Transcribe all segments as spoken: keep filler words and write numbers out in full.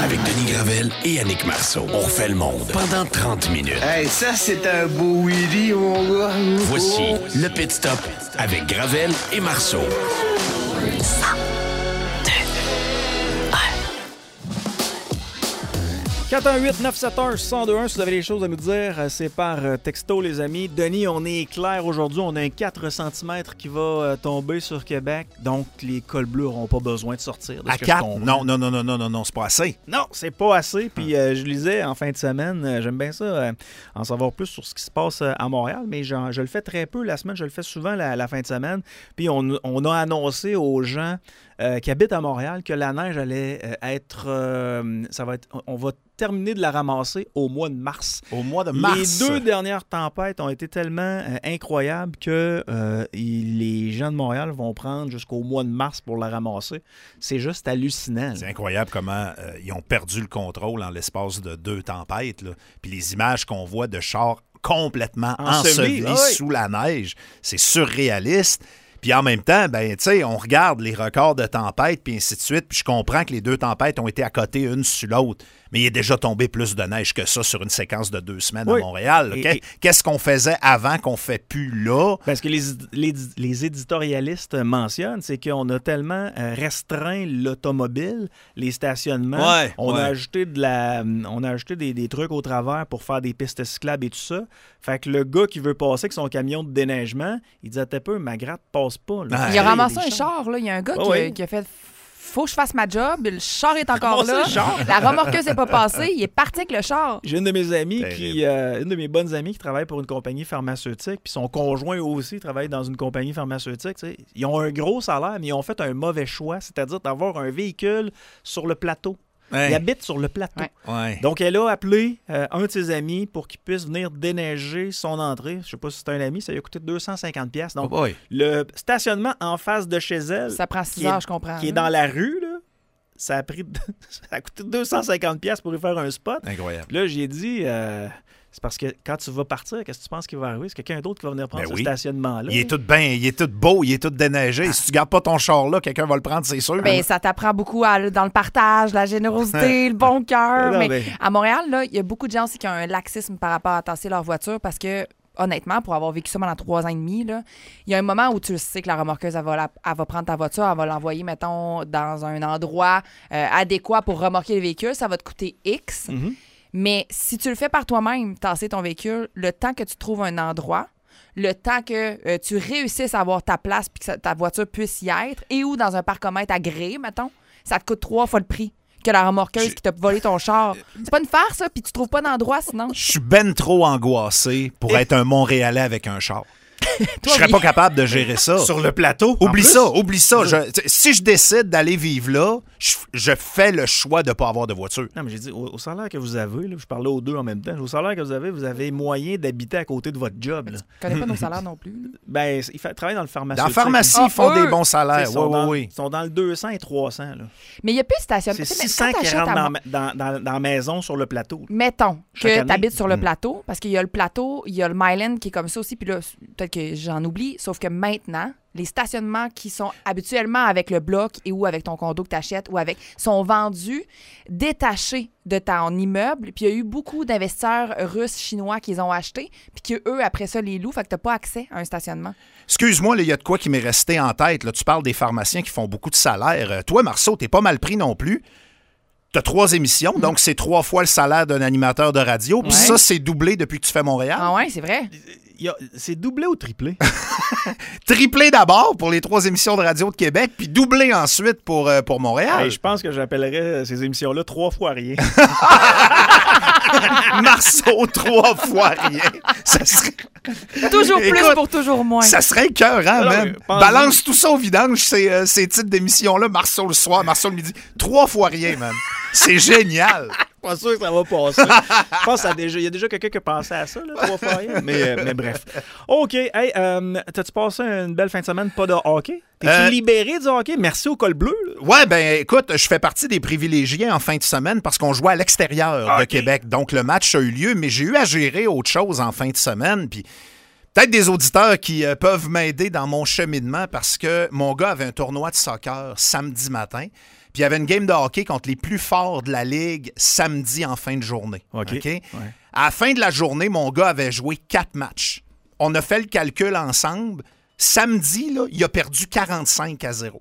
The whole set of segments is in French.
Avec Denis Gravel et Annick Marceau. On refait le monde pendant trente minutes. Hey, ça, c'est un beau Willy, mon gars. Voici le Pit Stop avec Gravel et Marceau. quatre un huit neuf sept un un zéro deux un, si vous avez des choses à nous dire, c'est par texto, les amis. Denis, on est clair aujourd'hui. On a un quatre centimètres qui va tomber sur Québec. Donc, les cols bleus n'auront pas besoin de sortir. De à quatre? Non, non, non, non, non, non, non, c'est pas assez. Non, c'est pas assez. Puis, euh, je lisais en fin de semaine, euh, j'aime bien ça, euh, en savoir plus sur ce qui se passe à Montréal, mais genre, je le fais très peu la semaine. Je le fais souvent la, la fin de semaine. Puis, on, on a annoncé aux gens euh, qui habitent à Montréal que la neige allait euh, être... Euh, ça va être... On va terminer de la ramasser au mois de mars. Au mois de mars. Les deux dernières tempêtes ont été tellement euh, incroyables que euh, il, les gens de Montréal vont prendre jusqu'au mois de mars pour la ramasser. C'est juste hallucinant. C'est incroyable comment euh, ils ont perdu le contrôle en l'espace de deux tempêtes. Là. Puis les images qu'on voit de chars complètement ensevelis ah oui. sous la neige, c'est surréaliste. Puis en même temps, ben, tu sais, on regarde les records de tempêtes, puis ainsi de suite, puis je comprends que les deux tempêtes ont été à côté une sur l'autre, mais il est déjà tombé plus de neige que ça sur une séquence de deux semaines oui. à Montréal. Et, et... Qu'est-ce qu'on faisait avant qu'on ne fait plus là? Parce que les, les, les éditorialistes mentionnent, c'est qu'on a tellement restreint l'automobile, les stationnements, ouais, on, ouais. A ajouté de la, on a ajouté des, des trucs au travers pour faire des pistes cyclables et tout ça. Fait que le gars qui veut passer avec son camion de déneigement, il dit « T'as peu, ma gratte passe pas. » Il a ramassé un char, là. Il y a un gars oh, qui, oui. qui a fait... Faut que je fasse ma job. Le char est encore Comment là. ça, char? La remorqueuse n'est pas passée. Il est parti avec le char. J'ai une de mes amies qui, euh, une de mes bonnes amies qui travaille pour une compagnie pharmaceutique, puis son conjoint aussi travaille dans une compagnie pharmaceutique. T'sais. Ils ont un gros salaire, mais ils ont fait un mauvais choix, c'est-à-dire d'avoir un véhicule sur le plateau. Ouais. Il habite sur le plateau. Ouais. Ouais. Donc, elle a appelé euh, un de ses amis pour qu'il puisse venir déneiger son entrée. Je sais pas si c'est un ami, ça lui a coûté deux cent cinquante dollars. Donc, oh boy. le stationnement en face de chez elle, Ça prend six qui heures, est, je comprends. qui est dans la rue, là, ça a, pris, ça a coûté deux cent cinquante dollars pour y faire un spot. Incroyable. Là, j'ai dit... Euh, c'est parce que quand tu vas partir, qu'est-ce que tu penses qui va arriver? C'est quelqu'un d'autre qui va venir prendre ben ce oui. stationnement-là. Il est tout bien, il est tout beau, il est tout déneigé. Ah. Si tu gardes pas ton char là, quelqu'un va le prendre, c'est sûr. Ben, ça t'apprend beaucoup à, dans le partage, la générosité, le bon cœur. Non, mais, mais... à Montréal, là, il y a beaucoup de gens aussi qui ont un laxisme par rapport à tasser leur voiture parce que, honnêtement, pour avoir vécu ça pendant trois ans et demi, là, il y a un moment où tu sais que la remorqueuse, elle va, la, elle va prendre ta voiture, elle va l'envoyer, mettons, dans un endroit euh, adéquat pour remorquer le véhicule. Ça va te coûter X. Mm-hmm. Mais si tu le fais par toi-même, tasser ton véhicule, le temps que tu trouves un endroit, le temps que euh, tu réussisses à avoir ta place puis que ça, ta voiture puisse y être, et ou dans un parcomètre agréé, mettons, ça te coûte trois fois le prix que la remorqueuse Je... qui t'a volé ton char. C'est pas une farce, ça, puis tu trouves pas d'endroit sinon. Je suis ben trop angoissé pour et... être un Montréalais avec un char. Je serais oui. pas capable de gérer ça. Sur le plateau? Oublie ça, oublie ça. Je, si je décide d'aller vivre là, je, je fais le choix de ne pas avoir de voiture. Non, mais j'ai dit, au, au salaire que vous avez, là, je parlais aux deux en même temps, au salaire que vous avez, vous avez moyen d'habiter à côté de votre job. Là. Tu connais pas nos salaires non plus. Là. Ben, ils travaillent dans le pharmaceutique. Dans la pharmacie, ah, ils font eux, des bons salaires. Ils sont, oui, dans, oui. ils sont dans le deux cents et trois cents. Là. Mais il n'y a plus de stationnement. C'est six cents qui rentrent dans, dans, dans, dans la maison sur le plateau. Là. Mettons que tu habites sur le mm. plateau, parce qu'il y a le plateau, il y a le Myland qui est comme ça aussi, puis là, peut-être que j'en oublie, sauf que maintenant, les stationnements qui sont habituellement avec le bloc et ou avec ton condo que tu achètes ou avec sont vendus détachés de ton immeuble. Puis il y a eu beaucoup d'investisseurs russes, chinois qui les ont achetés, puis qu'eux, après ça, les louent. Fait que tu n'as pas accès à un stationnement. Excuse-moi, il y a de quoi qui m'est resté en tête. Là. Tu parles des pharmaciens qui font beaucoup de salaire. Euh, toi, Marceau, t'es pas mal pris non plus. Tu as trois émissions, mmh. donc c'est trois fois le salaire d'un animateur de radio. Puis ouais. ça, c'est doublé depuis que tu fais Montréal. Ah ouais, c'est vrai. A, c'est doublé ou triplé? Triplé d'abord pour les trois émissions de radio de Québec, puis doublé ensuite pour, euh, pour Montréal. Hey, je pense que j'appellerais ces émissions-là trois fois rien. Marceau, trois fois rien. Ça serait... Toujours plus Écoute, pour toujours moins. Ça serait écœurant, Alors, même. Balance tout ça au vidange, ces, euh, ces titres d'émissions-là. Marceau le soir, Marceau le midi. Trois fois rien, man. C'est génial. Pas sûr que ça va passer. Je pense qu'il y a déjà quelqu'un qui a pensé à ça, là, trois fois rien. Mais, euh, mais bref. OK. Hey, euh, t'as-tu passé une belle fin de semaine? Pas de hockey? T'es-tu euh, libéré du hockey? Merci au col bleu. Là. Ouais, ben écoute, je fais partie des privilégiés en fin de semaine parce qu'on jouait à l'extérieur okay. de Québec. Donc, le match a eu lieu, mais j'ai eu à gérer autre chose en fin de semaine. Puis peut-être des auditeurs qui euh, peuvent m'aider dans mon cheminement parce que mon gars avait un tournoi de soccer samedi matin. Puis il y avait une game de hockey contre les plus forts de la Ligue samedi en fin de journée. OK. okay? Ouais. À la fin de la journée, mon gars avait joué quatre matchs. On a fait le calcul ensemble. Samedi, là, il a perdu quarante-cinq à zéro.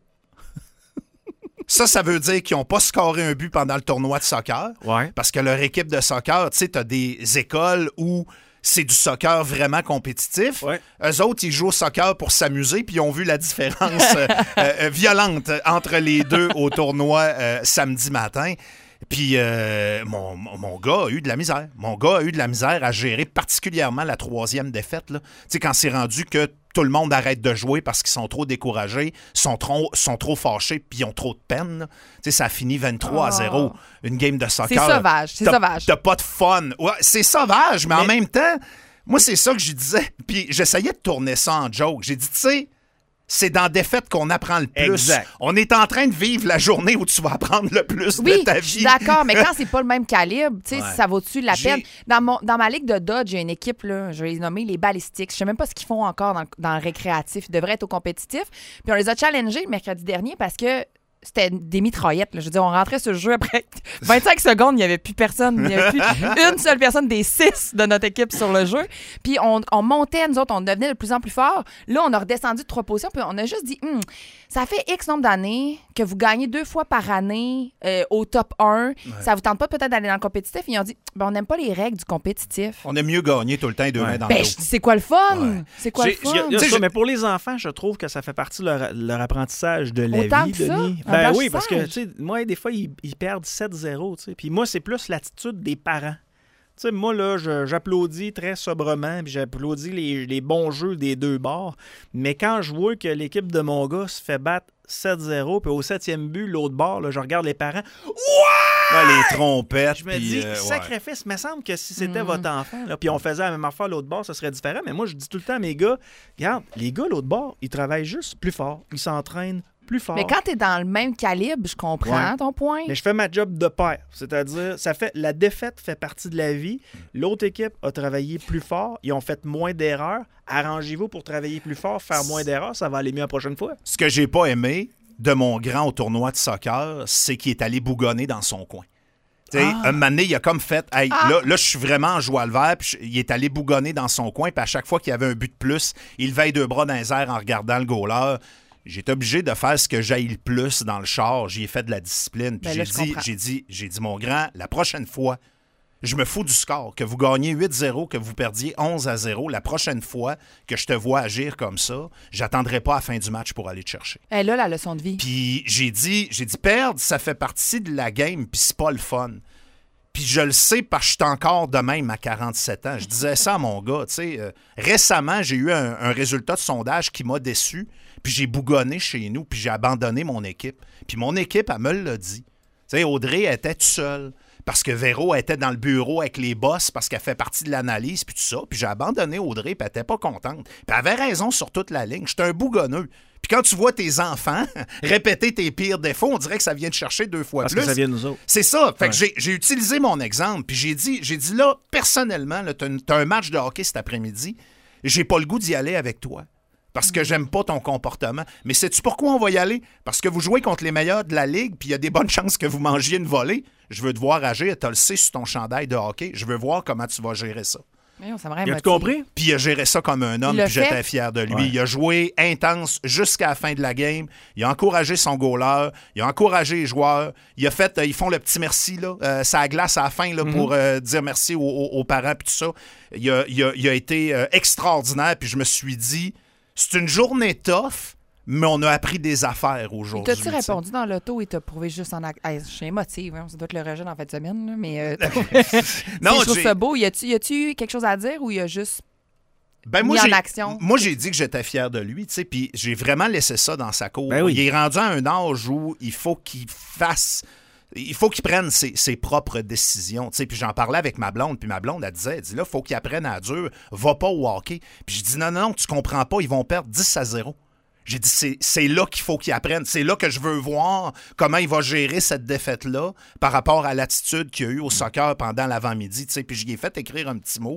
Ça, ça veut dire qu'ils n'ont pas scoré un but pendant le tournoi de soccer. Ouais. Parce que leur équipe de soccer, tu sais, tu as des écoles où c'est du soccer vraiment compétitif. Ouais. Eux autres, ils jouent au soccer pour s'amuser, puis ils ont vu la différence euh, euh, violente entre les deux au tournoi euh, samedi matin. Puis euh, mon, mon, mon gars a eu de la misère. Mon gars a eu de la misère à gérer particulièrement la troisième défaite. Tu sais, quand c'est rendu que tout le monde arrête de jouer parce qu'ils sont trop découragés, sont trop, sont trop fâchés, puis ils ont trop de peine. Tu sais, ça a fini vingt-trois à zéro. Une game de soccer. C'est sauvage, c'est t'as, sauvage. T'as pas de fun. Ouais, c'est sauvage, mais, mais en même temps, moi, c'est ça que je disais. Puis j'essayais de tourner ça en joke. J'ai dit, tu sais, c'est dans la défaite qu'on apprend le plus. Exact. On est en train de vivre la journée où tu vas apprendre le plus Oui, de ta vie. je suis d'accord, mais quand c'est pas le même calibre, tu sais, Ouais. ça vaut-tu la J'ai- peine? Dans, mon, dans ma ligue de Dodge, j'ai une équipe, là, je vais les nommer les Ballistics. Je sais même pas ce qu'ils font encore dans, dans le récréatif. Ils devraient être au compétitif. Puis on les a challengés le mercredi dernier parce que c'était des mitraillettes. Là. Je veux dire, on rentrait sur le jeu après vingt-cinq secondes, il n'y avait plus personne. Il n'y avait plus une seule personne des six de notre équipe sur le jeu. Puis on, on montait, nous autres, on devenait de plus en plus fort. Là, on a redescendu de trois positions, puis on a juste dit, Hum, ça fait X nombre d'années que vous gagnez deux fois par année euh, au top un. Ça vous tente pas peut-être d'aller dans le compétitif? Ils ont dit, ben, on n'aime pas les règles du compétitif. On aime mieux gagner tout le temps et deux Ouais. mains dans Ben, le je dos. dis, c'est quoi le fun? Ouais. C'est quoi le J'ai- fun? y a- y a T'sais, ça, je- mais pour les enfants, je trouve que ça fait partie de leur, leur apprentissage de la Autant vie, que ça? Denis. Un Ben oui, parce que, blanchissage? tu sais, moi, des fois, ils, ils perdent sept zéro, tu sais. Puis moi, c'est plus l'attitude des parents. Tu sais, moi, là, je- j'applaudis très sobrement, puis j'applaudis les, les bons jeux des deux bords. Mais quand je vois que l'équipe de mon gars se fait battre sept zéro, puis au septième but, l'autre bord, là, je regarde les parents. Ouais, les trompettes. Je me puis, dis, euh, ouais. sacrifice, il me semble que si c'était Mm. votre enfant, là, puis on faisait la même affaire à l'autre bord, ça serait différent. Mais moi, je dis tout le temps à mes gars, regarde, les gars, l'autre bord, ils travaillent juste plus fort. Ils s'entraînent plus fort. Mais quand t'es dans le même calibre, je comprends Ouais. ton point. Mais je fais ma job de père. C'est-à-dire, ça fait la défaite fait partie de la vie. L'autre équipe a travaillé plus fort. Ils ont fait moins d'erreurs. Arrangez-vous pour travailler plus fort, faire moins d'erreurs. Ça va aller mieux la prochaine fois. Ce que j'ai pas aimé de mon grand au tournoi de soccer, c'est qu'il est allé bougonner dans son coin. Tu sais, Ah. un moment donné, il a comme fait, hey, Ah. là, là je suis vraiment en joie le vert, puis je- il est allé bougonner dans son coin, puis à chaque fois qu'il y avait un but de plus, il levait les deux bras dans les airs en regardant le goaler. J'ai été obligé de faire ce que j'haïs le plus dans le char. J'y ai fait de la discipline. Puis Ben là, j'ai je dit, comprends. j'ai dit, j'ai dit, mon grand, la prochaine fois, je me fous du score. Que vous gagniez huit zéro, que vous perdiez onze à zéro, la prochaine fois que je te vois agir comme ça, j'attendrai pas à la fin du match pour aller te chercher. Eh, là, la leçon de vie. Puis j'ai dit, j'ai dit, perdre, ça fait partie de la game, puis c'est pas le fun. Puis je le sais parce que je suis encore de même à quarante-sept ans. Je disais ça à mon gars, tu sais. euh, récemment, j'ai eu un, un résultat de sondage qui m'a déçu, puis j'ai bougonné chez nous, puis j'ai abandonné mon équipe. Puis mon équipe, elle me l'a dit. Tu sais, Audrey elle était toute seule. Parce que Véro était dans le bureau avec les boss parce qu'elle fait partie de l'analyse, puis tout ça. Puis j'ai abandonné Audrey, puis elle était pas contente. Puis elle avait raison sur toute la ligne. J'étais un bougonneux. Puis quand tu vois tes enfants répéter tes pires défauts, on dirait que ça vient te chercher deux fois Parce plus. que ça vient de nous autres. C'est ça. Fait Ouais. que j'ai, j'ai utilisé mon exemple, puis j'ai dit, j'ai dit là, personnellement, là, t'as, une- t'as un match de hockey cet après-midi, j'ai pas le goût d'y aller avec toi. Parce que j'aime pas ton comportement. Mais sais-tu pourquoi on va y aller? Parce que vous jouez contre les meilleurs de la Ligue, puis il y a des bonnes chances que vous mangiez une volée. Je veux te voir agir, t'as le C sur ton chandail de hockey. Je veux voir comment tu vas gérer ça. Voyons, ça me rend As-tu émotive. compris? Puis il a géré ça comme un homme, Il l'a puis j'étais fait? fier de lui. Ouais. Il a joué intense jusqu'à la fin de la game. Il a encouragé son goaler. Il a encouragé les joueurs. Il a fait, euh, ils font le petit merci, là, euh, ça glace à la fin là, pour euh, dire merci aux, aux- aux parents, puis tout ça. Il a, il a- il a été euh, extraordinaire, puis je me suis dit, c'est une journée tough, mais on a appris des affaires aujourd'hui. T'as-tu tu sais. répondu dans l'auto et t'as prouvé juste en acte? Hey, je suis émotive, hein, ça doit être le rejet en fin de semaine, là, mais euh, Non, je trouve j'ai- ça beau. Y a-tu, y a-tu quelque chose à dire ou y a juste Ben, mis moi, en j'ai, action? moi, j'ai dit que j'étais fier de lui, tu sais, puis j'ai vraiment laissé ça dans sa cour. Ben oui. Il est rendu à un âge où il faut qu'il fasse... Il faut qu'il prenne ses, ses propres décisions, tu sais. Puis j'en parlais avec ma blonde, puis ma blonde, elle disait, elle dit, là, il faut qu'il apprenne à dur, va pas au hockey. Puis je dis, non, non, non, tu comprends pas, ils vont perdre dix à zéro. J'ai dit, c'est, c'est là qu'il faut qu'il apprenne. C'est là que je veux voir comment il va gérer cette défaite-là par rapport à l'attitude qu'il y a eu au soccer pendant l'avant-midi, tu sais. Puis je lui ai fait écrire un petit mot.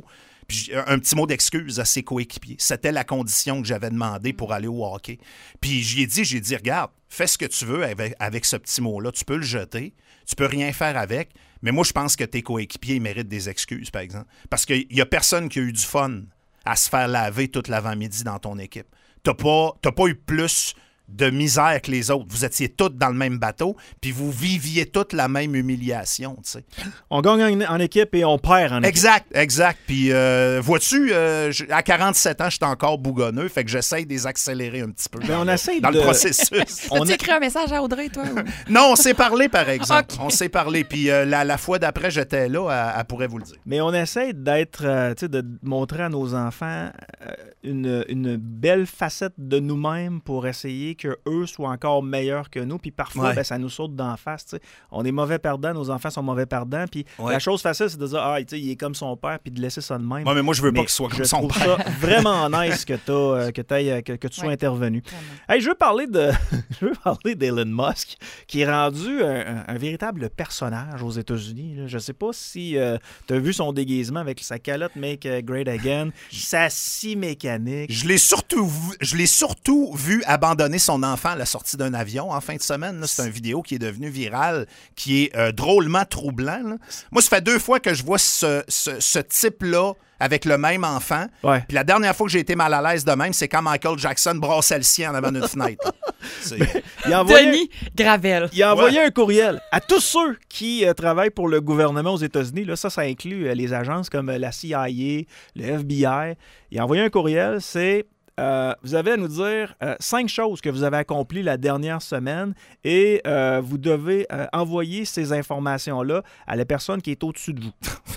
Puis un petit mot d'excuse à ses coéquipiers. C'était la condition que j'avais demandé pour aller au hockey. Puis j'y ai dit, j'ai dit, regarde, fais ce que tu veux avec, avec ce petit mot-là. Tu peux le jeter, tu peux rien faire avec, mais moi, je pense que tes coéquipiers méritent des excuses, par exemple. Parce qu'il n'y a personne qui a eu du fun à se faire laver toute l'avant-midi dans ton équipe. T'as pas, t'as pas eu plus de misère que les autres. Vous étiez tous dans le même bateau, puis vous viviez toute la même humiliation, tu sais. On gagne en, en équipe et on perd en équipe. Exact, exact. Puis, euh, vois-tu, euh, à quarante-sept ans, je suis encore bougonneux, fait que j'essaye de les accélérer un petit peu Ben, dans, on le, essaye dans de... le processus. On On a est- écrit un message à Audrey, toi? Ou... Non, on s'est parlé, par exemple. Ok. On s'est parlé. Puis euh, la, la fois d'après, j'étais là, elle, elle pourrait vous le dire. Mais on essaie d'être, euh, tu sais, de montrer à nos enfants euh, une, une belle facette de nous-mêmes pour essayer qu'eux soient encore meilleurs que nous. Puis parfois, Ouais. ben, ça nous saute d'en face. tu sais. On est mauvais perdants, nos enfants sont mauvais perdants. Puis Ouais. la chose facile, c'est de dire, ah, tu sais, il est comme son père, puis de laisser ça de même. Moi, mais moi, je veux Mais pas qu'il soit comme je son trouve père. ça vraiment nice que, t'as, euh, que, t'ailles, euh, que, que tu sois Ouais. intervenu. Vraiment. Hey, je veux parler de, je veux parler d'Elon Musk, qui est rendu un, un- un véritable personnage aux États-Unis. là. Je sais pas si tu as vu son déguisement avec sa calotte Make euh, Great Again, sa scie mécanique. Je l'ai surtout, vu- je l'ai surtout vu abandonner son enfant à la sortie d'un avion en fin de semaine. là. C'est une vidéo qui est devenue virale, qui est euh, drôlement troublant. là. Moi, ça fait deux fois que je vois ce, ce- ce type-là avec le même enfant. Ouais. Puis la dernière fois que j'ai été mal à l'aise de même, c'est quand Michael Jackson brassait le sien en avant d'une fenêtre. là. C'est- Il a envoyé, Denis Gravel. il a envoyé un courriel à tous ceux qui euh, travaillent pour le gouvernement aux États-Unis. Là, ça, ça inclut euh, les agences comme euh, la C I A, le F B I. Il a envoyé un courriel, c'est... Euh, vous avez à nous dire euh, cinq choses que vous avez accomplies la dernière semaine et euh, vous devez euh, envoyer ces informations-là à la personne qui est au-dessus de vous.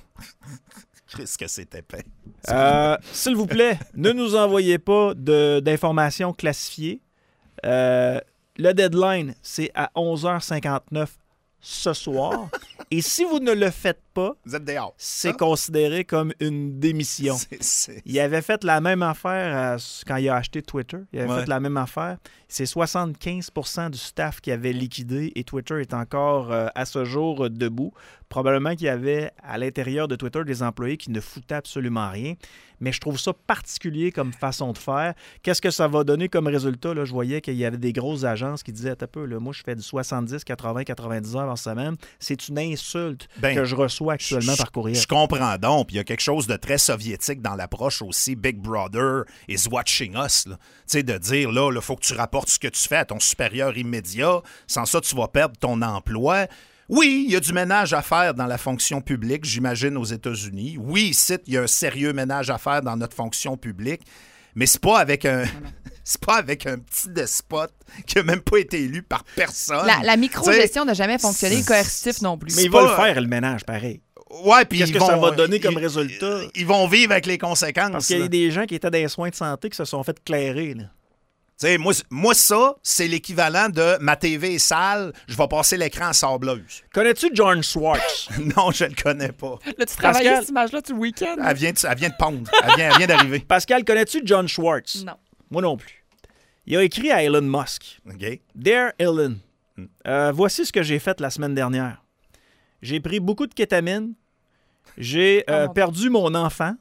Qu'est-ce que c'est épais. Euh, S'il vous plaît, ne nous envoyez pas de- d'informations classifiées. Euh, le deadline, c'est à onze heures cinquante-neuf ce soir. Et si vous ne le faites pas, Vous êtes dehors. c'est Ça? considéré comme une démission. C'est- c'est- Il avait fait la même affaire euh, quand il a acheté Twitter. Il avait Ouais. fait la même affaire. C'est soixante-quinze pour cent du staff qui avait liquidé et Twitter est encore euh, à ce jour euh, debout. Probablement qu'il y avait à l'intérieur de Twitter des employés qui ne foutaient absolument rien. Mais je trouve ça particulier comme façon de faire. Qu'est-ce que ça va donner comme résultat? Là, je voyais qu'il y avait des grosses agences qui disaient, attends un peu, là, moi je fais du soixante-dix, quatre-vingts, quatre-vingt-dix heures par semaine. C'est une insulte Ben, que je reçois actuellement Je- par courriel. Je comprends donc. Puis il y a quelque chose de très soviétique dans l'approche aussi. Big Brother is watching us. là. Tu sais, de dire, là, il faut que tu rapportes ce que tu fais à ton supérieur immédiat. Sans ça, tu vas perdre ton emploi. Oui, il y a du ménage à faire dans la fonction publique, j'imagine, aux États-Unis. Oui, ici, il y a un sérieux ménage à faire dans notre fonction publique. Mais c'est pas avec un c'est pas avec un petit despote qui a même pas été élu par personne. La, la Tu micro-gestion n'a jamais fonctionné, le c'est- coercitif non plus. Mais c'est il va pas- le faire, le ménage, pareil. sais. Ouais, puis Qu'est-ce ils que ça vont- va donner comme ils- résultat? Ils vont vivre avec les conséquences. Parce qu'il y là. a des gens qui étaient dans les soins de santé qui se sont fait clairer. là. Tu sais, moi, moi, ça, c'est l'équivalent de ma T V est sale, je vais passer l'écran à sableuse. Connais-tu John Schwartz? Non, je le connais pas. Là, tu travaillais Pascal- cette image-là tout le week-end? Elle vient de, elle vient de pondre. Elle vient, elle vient d'arriver. Pascal, connais-tu John Schwartz? Non. Moi non plus. Il a écrit à Elon Musk. OK? Dear Elon, euh, voici ce que j'ai fait la semaine dernière. J'ai pris beaucoup de kétamine. J'ai euh, Oh mon perdu mon enfant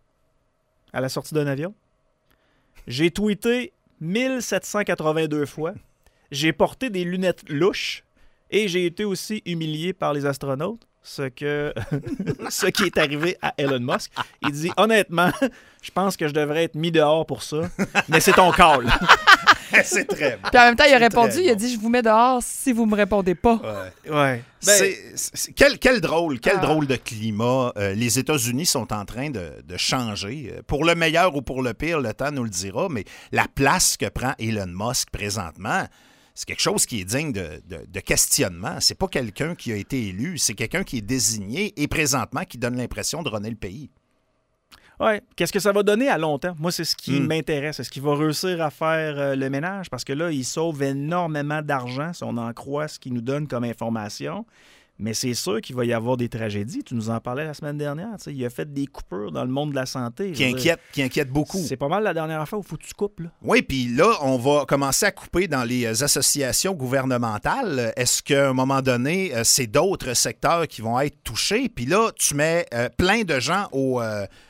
à la sortie d'un avion. J'ai tweeté mille sept cent quatre-vingt-deux fois. J'ai porté des lunettes louches. Et j'ai été aussi humilié par les astronautes. Ce, que, ce qui est arrivé à Elon Musk. Il dit, honnêtement, je pense que je devrais être mis dehors pour ça. Mais c'est ton call. C'est très bon. Puis en même temps, il a C'est répondu, très il a bon. dit, je vous mets dehors si vous me répondez pas. Ouais. Ouais. C'est- c'est- quel, quel drôle, quel Ah. drôle de climat. Euh, les États-Unis sont en train de, de changer. Euh, Pour le meilleur ou pour le pire, le temps nous le dira, mais la place que prend Elon Musk présentement, c'est quelque chose qui est digne de, de- de questionnement. C'est pas quelqu'un qui a été élu, c'est quelqu'un qui est désigné et présentement qui donne l'impression de runner le pays. Ouais. Qu'est-ce que ça va donner à long terme? Moi, c'est ce qui Mm. m'intéresse. Est-ce qu'il va réussir à faire euh, le ménage? Parce que là, il sauve énormément d'argent si on en croit ce qu'il nous donne comme information. Mais c'est sûr qu'il va y avoir des tragédies. Tu nous en parlais la semaine dernière. tu sais. Il a fait des coupures dans le monde de la santé. Qui Je veux inquiète, qui inquiète dire, beaucoup. C'est pas mal la dernière fois où il faut que tu coupes. Là. Oui, puis là, on va commencer à couper dans les associations gouvernementales. Est-ce qu'à un moment donné, euh, c'est d'autres secteurs qui vont être touchés? Puis là, tu mets euh, plein de gens au, euh,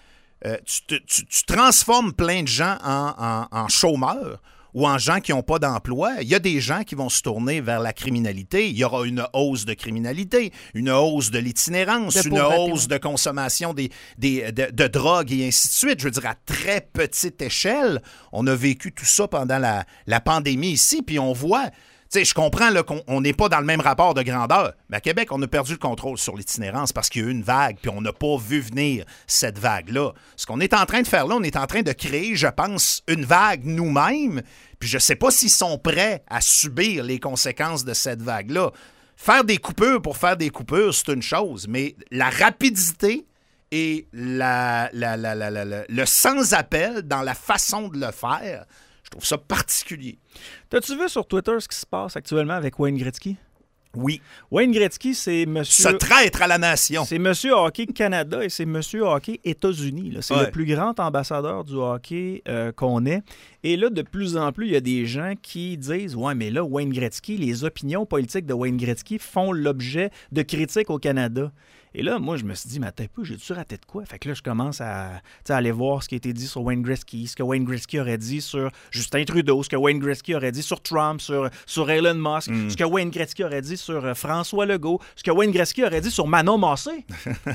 euh, tu, te- tu- tu transformes plein de gens en, en- en chômeurs ou en gens qui n'ont pas d'emploi. Il y a des gens qui vont se tourner vers la criminalité. Il y aura une hausse de criminalité, une hausse de l'itinérance, De une pauvreté, hausse oui. de consommation des, des, de, de drogue et ainsi de suite. Je veux dire, à très petite échelle, on a vécu tout ça pendant la, la pandémie ici, puis on voit... Tu sais, je comprends là, qu'on on n'est pas dans le même rapport de grandeur, mais à Québec, on a perdu le contrôle sur l'itinérance parce qu'il y a eu une vague, puis on n'a pas vu venir cette vague-là. Ce qu'on est en train de faire là, on est en train de créer, je pense, une vague nous-mêmes, puis je ne sais pas s'ils sont prêts à subir les conséquences de cette vague-là. Faire des coupures pour faire des coupures, c'est une chose, mais la rapidité et la, la, la, la, la- la- le sans-appel dans la façon de le faire, je trouve ça particulier. T'as-tu vu sur Twitter ce qui se passe actuellement avec Wayne Gretzky? Oui. Wayne Gretzky, c'est monsieur... Ce traître à la nation. C'est monsieur hockey Canada et c'est monsieur hockey États-Unis. là. C'est Ouais. le plus grand ambassadeur du hockey euh, qu'on ait. Et là, de plus en plus, il y a des gens qui disent « Ouais, mais là, Wayne Gretzky, les opinions politiques de Wayne Gretzky font l'objet de critiques au Canada. » Et là, moi, je me suis dit, mais attends un peu, j'ai-tu raté de quoi? Fait que là, je commence à, tu sais, à aller voir ce qui a été dit sur Wayne Gretzky, ce que Wayne Gretzky aurait dit sur Justin Trudeau, ce que Wayne Gretzky aurait dit sur Trump, sur, sur Elon Musk, ce que Wayne Gretzky aurait dit sur euh, François Legault, ce que Wayne Gretzky aurait dit sur Manon Massé.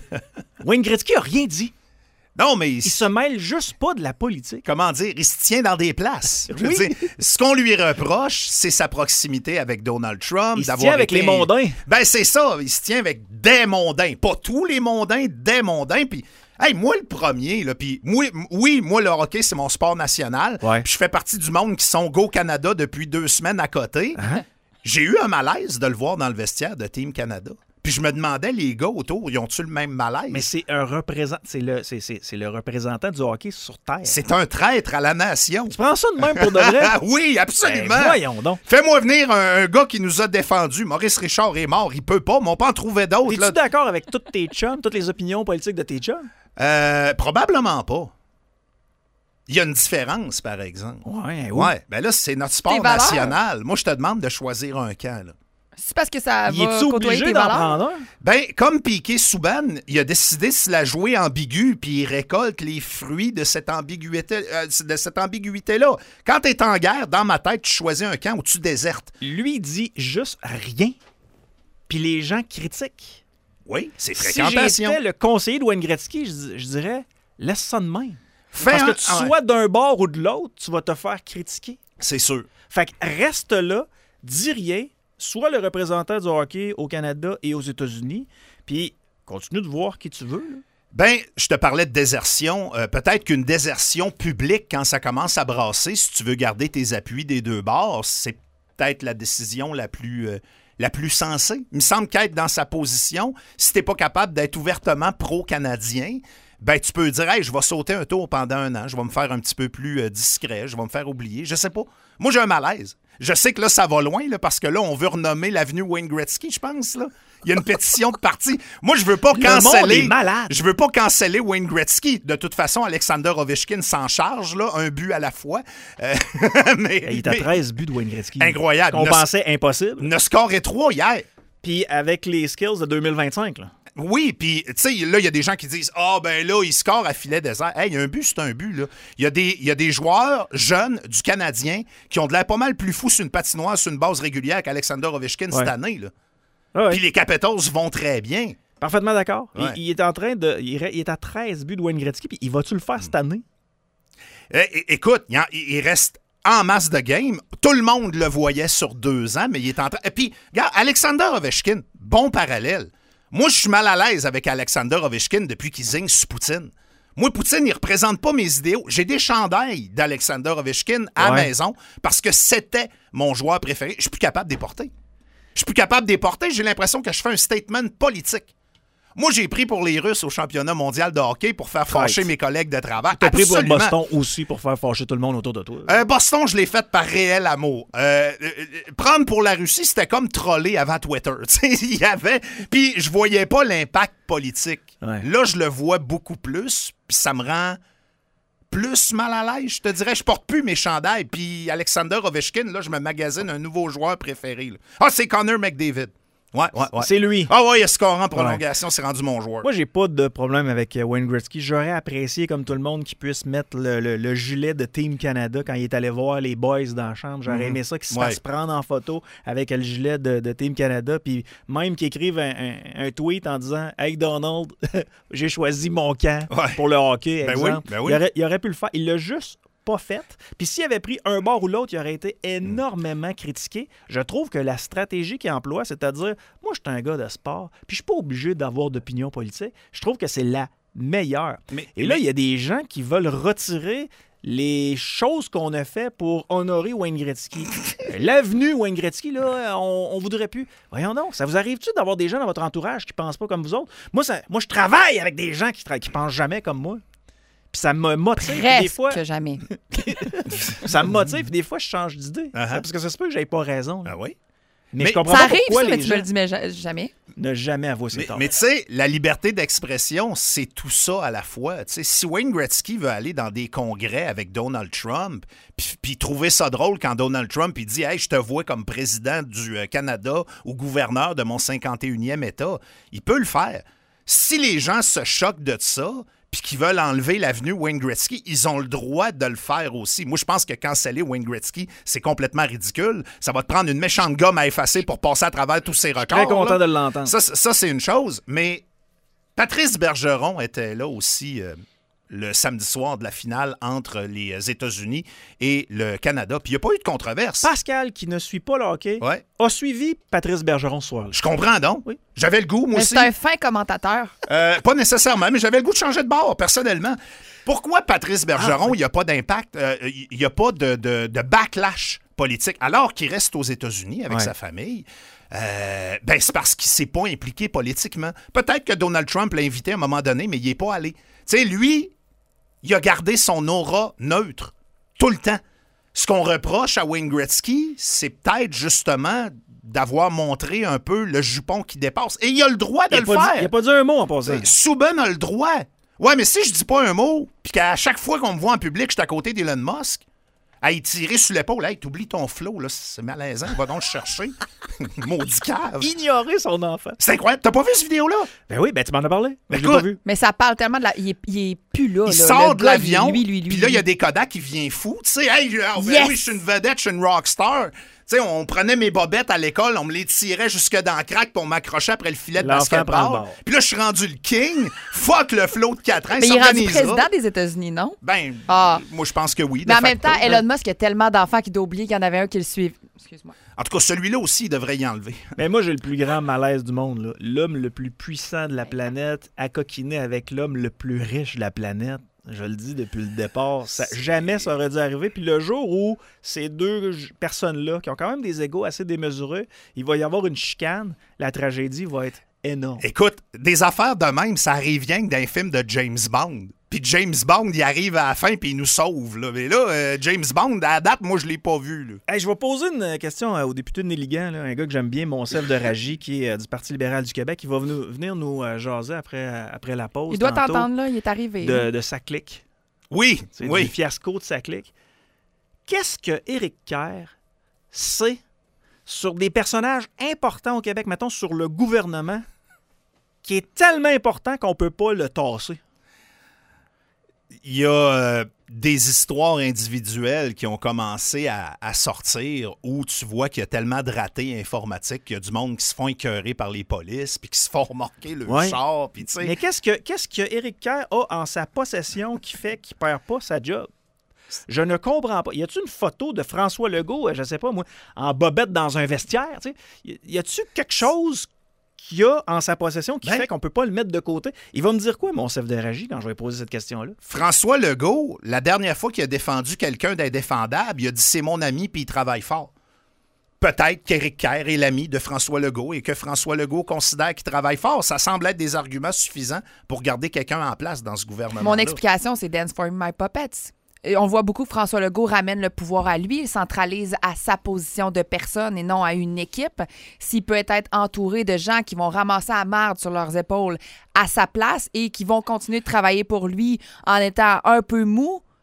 Wayne Gretzky a rien dit. Non, mais il, Il se mêle juste pas de la politique. comment dire, il se tient dans des places. Je veux Oui. dire, ce qu'on lui reproche, c'est sa proximité avec Donald Trump. Il se d'avoir tient avec été- les mondains. Ben, c'est ça. Il se tient avec des mondains. Pas tous les mondains, des mondains. Puis, hey, moi, le premier, là, puis moi, m- oui, moi, le hockey, c'est mon sport national. Ouais. Puis je fais partie du monde qui sont Go Canada depuis deux semaines à côté. Hein? J'ai eu un malaise de le voir dans le vestiaire de Team Canada. Puis je me demandais, les gars autour, ils ont-tu le même malaise? Mais c'est un représentant, c'est le, c'est, c'est, c'est le représentant du hockey sur Terre. C'est un traître à la nation. Tu prends ça de même pour de vrai? Ah oui, absolument. Ben, voyons donc. Fais-moi venir un, un gars qui nous a défendus. Maurice Richard est mort. Il peut pas, mais on peut en trouver d'autres. Es-tu là. d'accord avec toutes tes chums, toutes les opinions politiques de tes chums? Euh, probablement pas. Il y a une différence, par exemple. Ouais, Ouais, ben là, c'est notre sport Tes valeurs. national. Moi, je te demande de choisir un camp. Là. C'est parce que ça Il va est-tu côtoyer obligé tes d'en valeurs? prendre un? Ben, comme Piquet Souban, il a décidé de se la jouer ambiguë, puis il récolte les fruits de cette ambiguïté, euh, de cette ambiguïté-là. Quand t'es en guerre, dans ma tête, tu choisis un camp où tu désertes. Lui, il dit juste rien, puis les gens critiquent. Oui, c'est Si fréquentation. j'étais le conseiller de Wayne Gretzky, je, je dirais, laisse ça de même. Fais Parce un- que tu ah ouais. sois d'un bord ou de l'autre, tu vas te faire critiquer. C'est sûr. Fait que reste là, dis rien, sois le représentant du hockey au Canada et aux États-Unis, puis continue de voir qui tu veux. là. Ben, je te parlais de désertion. Euh, peut-être qu'une désertion publique, quand ça commence à brasser, si tu veux garder tes appuis des deux bords, c'est peut-être la décision la plus, euh, la plus sensée. Il me semble qu'être dans sa position, si t'es pas capable d'être ouvertement pro-canadien, ben tu peux dire, hey, je vais sauter un tour pendant un an, je vais me faire un petit peu plus euh, discret, je vais me faire oublier. Je sais pas. Moi, j'ai un malaise. Je sais que là, ça va loin, là, parce que là, on veut renommer l'avenue Wayne Gretzky, je pense. Là. Il y a une pétition de parti. Moi, je veux pas Le canceller. monde est malade. Je veux pas canceller Wayne Gretzky. De toute façon, Alexander Ovechkin s'en charge, là, un but à la fois. Euh, mais, Il est à mais treize buts de Wayne Gretzky. Incroyable. Qu'on Ne- pensait impossible. ne scoré trois hier. Puis avec les skills de deux mille vingt-cinq, là. Oui, puis, tu sais, là, il y a des gens qui disent « Ah, ben là, il score à filet désert. » Hey, un but, c'est un but, là. Il y a des, il y a des joueurs jeunes du Canadien qui ont de l'air pas mal plus fous sur une patinoire, sur une base régulière qu'Alexander Ovechkin Ouais. cette année, là. Ah ouais. Puis les Capitals vont très bien. Parfaitement d'accord. Il- Ouais. Il, est en train de. Il, re- il est à treize buts de Wayne Gretzky, puis il va-tu le faire cette année? É- é- écoute, il, en- il reste en masse de game. Tout le monde le voyait sur deux ans, mais il est en train... Et puis, regarde, Alexander Ovechkin, bon parallèle. Moi, je suis mal à l'aise avec Alexander Ovechkin depuis qu'il zigne sur Poutine. Moi, Poutine, il représente pas mes idéaux. J'ai des chandails d'Alexander Ovechkin à la Ouais. maison parce que c'était mon joueur préféré. Je suis plus capable de les porter. Je suis plus capable de les porter. J'ai l'impression que je fais un statement politique. Moi, j'ai pris pour les Russes au championnat mondial de hockey pour faire fâcher mes collègues de travail. T'as pris pour Absolument. Boston aussi pour faire fâcher tout le monde autour de toi. Euh, Boston, je l'ai fait par réel amour. Euh, euh, euh, prendre pour la Russie, c'était comme troller avant Twitter. Tu sais, il y avait... Puis je voyais pas l'impact politique. Ouais. Là, je le vois beaucoup plus, puis ça me rend plus mal à l'aise. Je te dirais, je porte plus mes chandails. Puis Alexander Ovechkin, là, je me magasine un nouveau joueur préféré. là. Ah, c'est Connor McDavid. Ouais, ouais, ouais. C'est lui. Ah ouais, il a scoré en prolongation, ouais. C'est rendu mon joueur. Moi, j'ai pas de problème avec Wayne Gretzky. J'aurais apprécié, comme tout le monde, qu'il puisse mettre le, le, le gilet de Team Canada quand il est allé voir les boys dans la chambre. J'aurais mm-hmm. aimé ça qu'il se ouais. fasse prendre en photo avec le gilet de, de Team Canada. Puis même qu'il écrive un, un, un tweet en disant « Hey Donald, j'ai choisi mon camp ouais. pour le hockey. » Ben exemple. oui, ben oui. Il, aurait, il aurait pu le faire. Il l'a juste pas faite. Puis s'il avait pris un bord ou l'autre, il aurait été énormément critiqué. Je trouve que la stratégie qu'il emploie, c'est-à-dire, moi, je suis un gars de sport, puis je suis pas obligé d'avoir d'opinion politique. Je trouve que c'est la meilleure. Mais, Et là, il mais... y a des gens qui veulent retirer les choses qu'on a fait pour honorer Wayne Gretzky. L'avenue Wayne Gretzky, là, on, on voudrait plus. Voyons donc, ça vous arrive-tu d'avoir des gens dans votre entourage qui pensent pas comme vous autres? Moi, ça, moi je travaille avec des gens qui, tra- qui pensent jamais comme moi. Puis ça me motive. Presque des fois, jamais. ça me motive, puis des fois, je change d'idée. Uh-huh. Parce que ça se peut que j'aille pas raison. Ah oui? Mais, mais je comprends ça pas arrive, pourquoi ça, mais les tu gens me le dis mais jamais. Ne jamais avouer ses torts. Mais tu sais, la liberté d'expression, c'est tout ça à la fois. T'sais, si Wayne Gretzky veut aller dans des congrès avec Donald Trump, puis trouver ça drôle quand Donald Trump il dit « Hey, je te vois comme président du Canada ou gouverneur de mon cinquante et unième État », il peut le faire. Si les gens se choquent de ça, puis qui veulent enlever l'avenue Wayne Gretzky, ils ont le droit de le faire aussi. Moi, je pense que canceller Wayne Gretzky, c'est complètement ridicule. Ça va te prendre une méchante gomme à effacer pour passer à travers tous ces records. Très content là. de l'entendre. Ça, ça, c'est une chose. Mais Patrice Bergeron était là aussi euh, le samedi soir de la finale entre les États-Unis et le Canada. Puis il n'y a pas eu de controverse. Pascal, qui ne suit pas le hockey, ouais. a suivi Patrice Bergeron ce soir-là. Je comprends donc. Oui. J'avais le goût, moi mais aussi. C'est un fin commentateur. Euh, pas nécessairement, mais j'avais le goût de changer de bord, personnellement. Pourquoi Patrice Bergeron, il ah, oui. n'y a pas d'impact, il euh, n'y a pas de, de, de backlash politique, alors qu'il reste aux États-Unis avec ouais. sa famille? Euh, ben c'est parce qu'il ne s'est pas impliqué politiquement. Peut-être que Donald Trump l'a invité à un moment donné, mais il n'est pas allé. Tu sais, lui, il a gardé son aura neutre tout le temps. Ce qu'on reproche à Wayne Gretzky, c'est peut-être justement d'avoir montré un peu le jupon qui dépasse. Et il a le droit de le faire. Dit, il n'a pas dit un mot en passant. Subban a le droit. Ouais, mais si je dis pas un mot, puis qu'à chaque fois qu'on me voit en public, je suis à côté d'Elon Musk, à y tirer sur l'épaule, hey, t'oublies ton flow, là, c'est malaisant, va donc le chercher. Maudit cave. Ignorer son enfant. C'est incroyable. T'as pas vu cette vidéo-là? Ben oui, ben tu m'en as parlé. Ben je l'ai pas vu. Mais ça parle tellement de la. Il est, il est plus là. Il là. sort le de l'avion, puis là, il y a des Kodak qui viennent fous. Tu sais, hey, oh, ben yes! Oui, je suis une vedette, je suis une rockstar. Tu sais, on prenait mes bobettes à l'école, on me les tirait jusque dans le crack, puis on m'accrochait après le filet de basketball. Puis là, je suis rendu le king. Fuck le flow de quatre ans. Mais il est rendu président des États-Unis, non? Ben, ah. moi, je pense que oui. Mais en même temps, Elon Musk a tellement d'enfants qu'il doit oublier qu'il y en avait un qui le suivait. Excuse-moi. En tout cas, celui-là aussi, il devrait y enlever. Mais moi, j'ai le plus grand malaise du monde. Là. L'homme le plus puissant de la planète a coquiné avec l'homme le plus riche de la planète. Je le dis depuis le départ, ça, jamais ça aurait dû arriver. Puis le jour où ces deux personnes-là, qui ont quand même des égos assez démesurés, il va y avoir une chicane, la tragédie va être énorme. Écoute, des affaires de même, ça arrive rien que dans les films de James Bond. Puis James Bond, il arrive à la fin puis il nous sauve. Là. Mais là, euh, James Bond, à la date, moi, je l'ai pas vu. Là. Hey, je vais poser une question au député de Néligan, là, un gars que j'aime bien, Monsef de Ragy, qui est euh, du Parti libéral du Québec. Il va venir, venir nous euh, jaser après, euh, après la pause. Il doit t'entendre, là, il est arrivé. De, de sa clique. Oui, c'est oui. Du fiasco de sa clique. Qu'est-ce que Éric Kerr sait sur des personnages importants au Québec, mettons sur le gouvernement, qui est tellement important qu'on peut pas le tasser? Il y a euh, des histoires individuelles qui ont commencé à, à sortir où tu vois qu'il y a tellement de ratés informatiques qu'il y a du monde qui se font écœurer par les polices puis qui se font remorquer le ouais. char. Puis, mais qu'est-ce que, qu'est-ce que Éric Kerr a en sa possession qui fait qu'il perd pas sa job? Je ne comprends pas. Y a-tu une photo de François Legault, je sais pas moi, en bobette dans un vestiaire? T'sais? Y a-tu quelque chose qu'il a en sa possession qui ben, fait qu'on peut pas le mettre de côté? Il va me dire quoi, Monsef de Ragy, quand je vais poser cette question-là? François Legault, la dernière fois qu'il a défendu quelqu'un d'indéfendable, il a dit « c'est mon ami puis il travaille fort ». Peut-être qu'Éric Kerr est l'ami de François Legault et que François Legault considère qu'il travaille fort. Ça semble être des arguments suffisants pour garder quelqu'un en place dans ce gouvernement-là. Mon explication, c'est « Dance for my puppets ». Et on voit beaucoup que François Legault ramène le pouvoir à lui. Il centralise à sa position de personne et non à une équipe. S'il peut être entouré de gens qui vont ramasser la merde sur leurs épaules à sa place et qui vont continuer de travailler pour lui en étant un peu mou,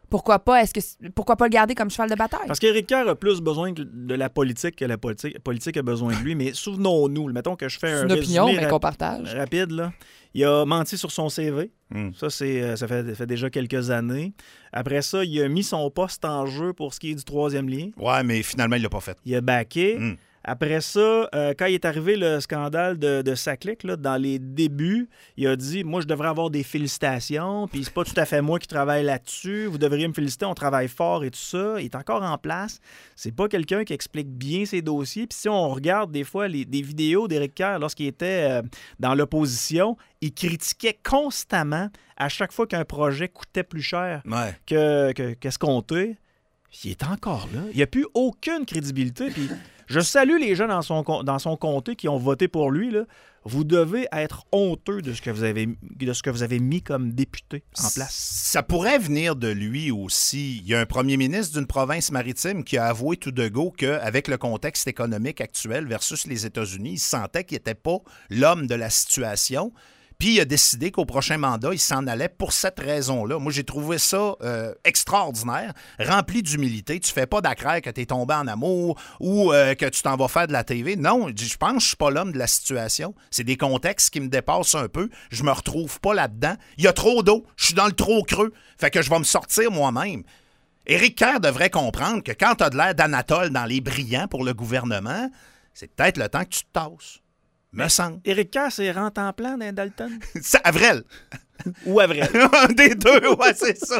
Pourquoi pas? Est-ce que pourquoi pas le garder comme cheval de bataille? Parce qu'Éric Kerr a plus besoin de la politique que la politique, politique a besoin de lui. Mais souvenons-nous, mettons que je fais C'est un une opinion, résumé mais rap- qu'on partage. rapide. Là. Il a menti sur son C V. Mm. Ça, c'est, euh, ça fait, fait déjà quelques années. Après ça, il a mis son poste en jeu pour ce qui est du troisième lien. Ouais, mais finalement, il l'a pas fait. Il a backé. Mm. Après ça, euh, quand il est arrivé le scandale de, de Saclic, là, dans les débuts, il a dit « Moi, je devrais avoir des félicitations, puis c'est pas tout à fait moi qui travaille là-dessus. Vous devriez me féliciter, on travaille fort et tout ça. » Il est encore en place. C'est pas quelqu'un qui explique bien ses dossiers. Puis si on regarde des fois les, des vidéos d'Éric Kerr lorsqu'il était euh, dans l'opposition, il critiquait constamment à chaque fois qu'un projet coûtait plus cher Ouais. que, que, qu'escompté. Il est encore là. Il n'y a plus aucune crédibilité. Puis je salue les gens dans son, con- dans son comté qui ont voté pour lui. Là. Vous devez être honteux de ce que vous avez, de ce que vous avez mis comme député en place. Ça pourrait venir de lui aussi. Il y a un premier ministre d'une province maritime qui a avoué tout de go qu'avec le contexte économique actuel versus les États-Unis, il sentait qu'il n'était pas l'homme de la situation. Puis il a décidé qu'au prochain mandat, il s'en allait pour cette raison-là. Moi, j'ai trouvé ça euh, extraordinaire, rempli d'humilité. Tu fais pas d'accraire que tu es tombé en amour ou euh, que tu t'en vas faire de la T V. Non, je pense que je suis pas l'homme de la situation. C'est des contextes qui me dépassent un peu. Je me retrouve pas là-dedans. Il y a trop d'eau. Je suis dans le trop creux. Fait que je vais me sortir moi-même. Éric Kerr devrait comprendre que quand tu as de l'air d'Anatole dans les brillants pour le gouvernement, c'est peut-être le temps que tu te tasses. Me semble. Éric Kerr, c'est rente en plan d'un Dalton? C'est Avril. Ou Avril? Un des deux, ouais, c'est ça.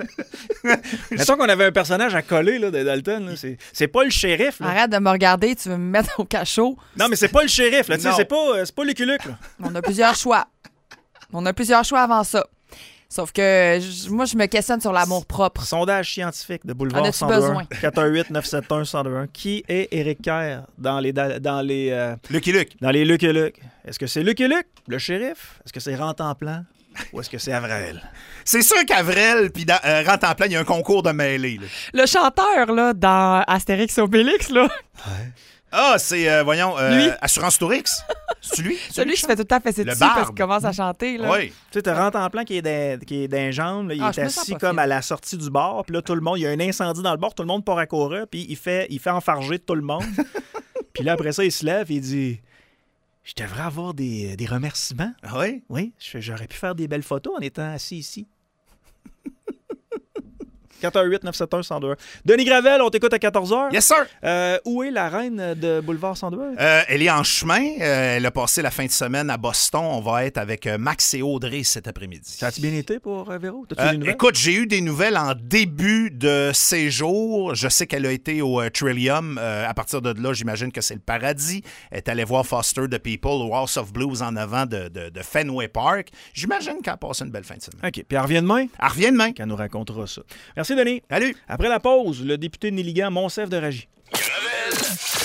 Mettons qu'on avait un personnage à coller là, de Dalton. Là. C'est, c'est pas le shérif. Là. Arrête de me regarder, tu veux me mettre au cachot. Non, mais c'est pas le shérif. Là. Tu sais, Non. C'est pas, euh, c'est pas Lucky Luke. Là. On a plusieurs choix. On a plusieurs choix avant ça. Sauf que je- moi, je me questionne sur l'amour-propre. Sondage scientifique de En Boulevard as-tu cent deux un. besoin? quatre un huit neuf sept un un zéro un. Qui est Éric Kerr dans les, da- dans les, euh, Lucky Luke. dans les Lucky Luke? Est-ce que c'est Lucky Luke, le shérif? Est-ce que c'est Rente en plan? Ou est-ce que c'est Avril? C'est sûr qu'Avril puis dans, euh, rentre en plein, il y a un concours de mêlée. Là. Le chanteur, là, dans Astérix et Obélix, là, Ah, c'est, euh, voyons, euh, Lui. Assurance Tourix. C'est lui? celui qui se fait tout le temps fesser Le dessus parce barbe. qu'il commence à chanter, là. Oui. Tu sais, t'as Rente en plan qui est d'un, qui est d'un jambe, là, il Ah, est je me sens assis pas comme fine. à la sortie du bar, puis là, tout le monde, il y a un incendie dans le bar, tout le monde part à courir, puis il fait, il fait enfarger tout le monde. Puis là, après ça, il se lève et il dit « Je devrais avoir des, des remerciements. Ah oui? Oui, je- j'aurais pu faire des belles photos en étant assis ici. » quatre un huit neuf sept un un zéro deux un. Denis Gravel, on t'écoute à quatorze heures. Yes, sir. Euh, où est la reine de Boulevard cent deux? Euh, elle est en chemin. Euh, elle a passé la fin de semaine à Boston. On va être avec euh, Max et Audrey cet après-midi. Ça a-tu bien été pour euh, Véro? T'as-tu Euh, des nouvelles? écoute, j'ai eu des nouvelles en début de séjour. Je sais qu'elle a été au euh, Trillium. Euh, à partir de là, j'imagine que c'est le paradis. Elle est allée voir Foster the People au House of Blues en avant de, de, de Fenway Park. J'imagine qu'elle a passé une belle fin de semaine. OK, puis elle revient demain, Elle revient demain. qu'elle nous racontera ça. Merci, Denis. Salut! Après la pause, le député Néligan Monsef de Ragy.